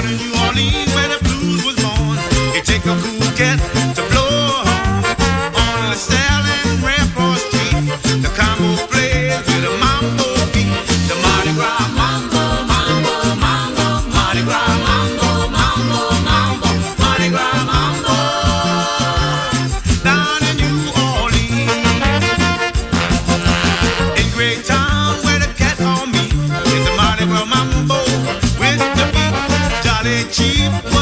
in New Orleans where the blues was born. It take a cool cat to blow a horn. On the Style and Rampart Street, the combo plays with a mambo beat. The Mardi Gras mambo, mambo, mambo, Mardi Gras mambo, mambo, mambo, Mardi Gras mambo. Down in New Orleans, in Great Town where the cat on me, is the Mardi Gras mambo with the beat, Jolly Chief.